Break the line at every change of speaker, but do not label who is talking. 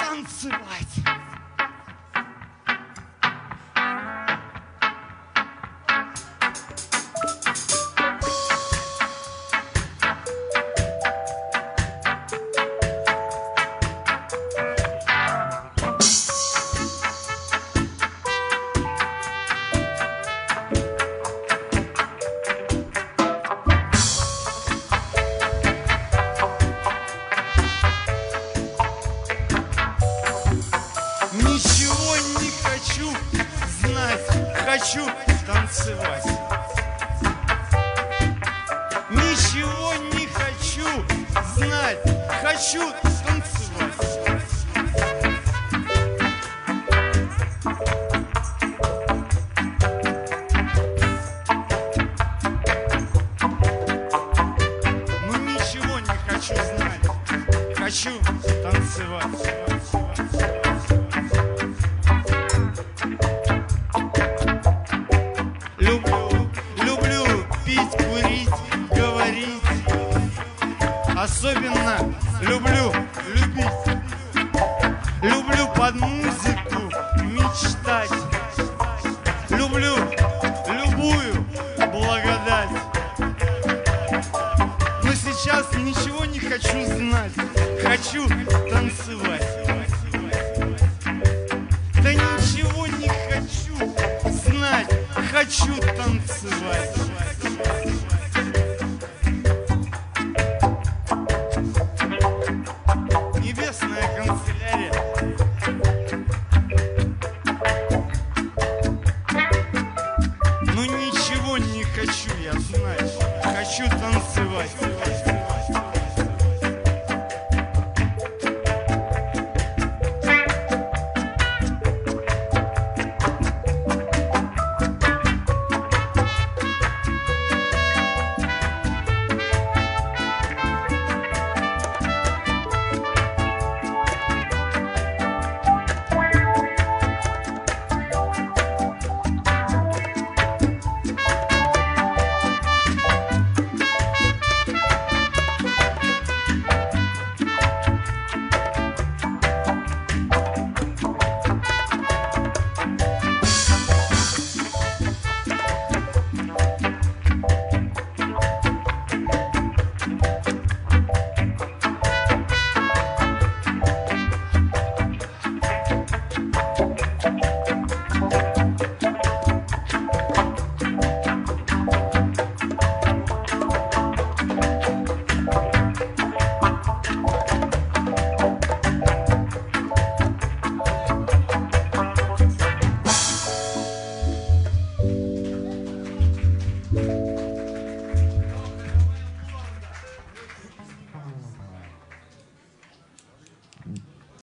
танцевать. Ничего не хочу знать, хочу танцевать. Ничего не хочу знать, хочу танцевать. Ну ничего не хочу знать, хочу танцевать. Люблю пить, курить, говорить. Особенно люблю любить. Люблю под музыку мечтать. Люблю любую благодать. Но сейчас ничего не хочу знать. Хочу танцевать. Да ничего не хочу знать. Хочу танцевать.